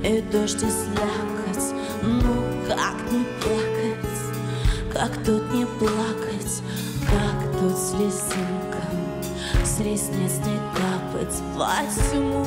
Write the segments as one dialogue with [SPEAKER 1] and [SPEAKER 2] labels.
[SPEAKER 1] И дождь, и слякоть, ну как не плакать, как тут не плакать, как тут слезинкам с ресниц не капать во тьму.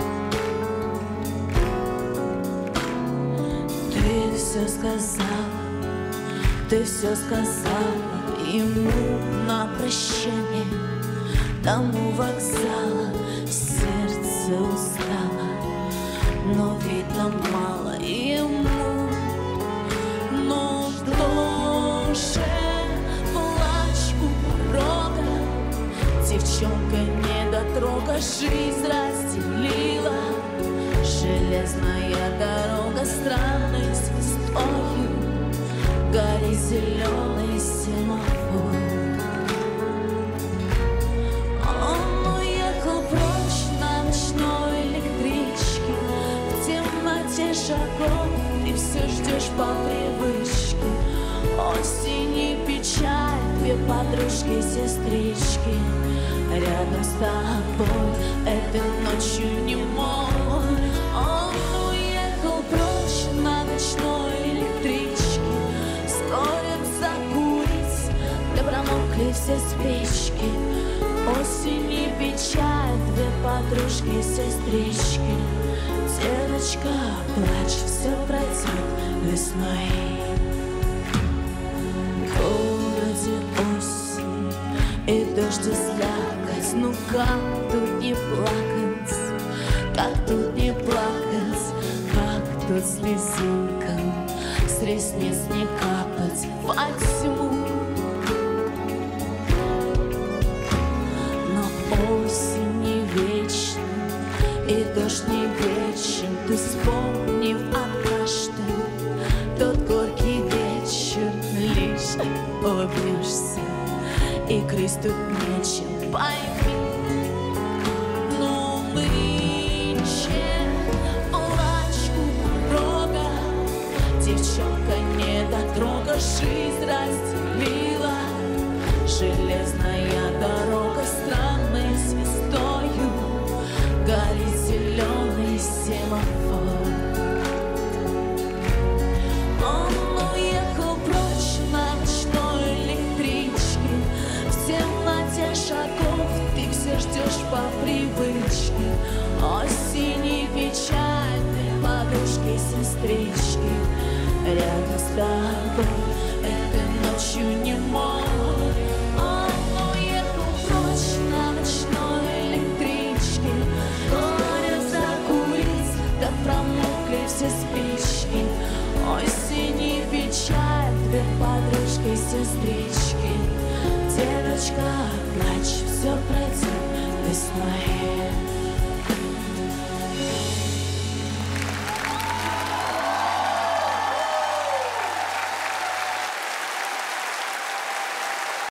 [SPEAKER 1] Ты все сказала, ты все сказала ему на прощание. Тому вокзала сердце устало, но видно мало ему. Но в душе плач у порога, девчонка недотрога жизнь разделила. Железная дорога странной звездою, горит зеленый семафор. Он уехал прочь на ночной электричке, в темноте шагов ты все ждешь по привычке. Осень и печаль, две подружки-сестрички рядом с тобой этой ночью не мог. Он уехал прочь на ночной электричке, вскоре закурить, да промокли все спички. Осень и печаль, две подружки-сестрички. Девочка, плачь, все пройдет весной. В городе осень и дождь, и слякоть, ну как тут не плакать, как тут не плакать, как тут слезинкам с ресниц не капать во тьму. Но осень не вечна, и дождь не вечен. Ты вспомни однажды тот горький вечер, лишь улыбнешься, и крыть тут нечем, пойми. Но нынче плач у порога, девчонка недотрога жизнь разделила. Железная дорога странной звездою, горит зеленый семафор. Он уехал прочь на ночной электричке, в темноте шагов ты все ждешь по привычке. Осень и печаль, подружки-сестрички рядом с тобой этой ночью не мог. Он уехал прочь на ночной электричке, вскоре закурить, да промокли все спички. Осень и печаль, две подружки-сестрички. Девочка, плачь, все пройдет весной.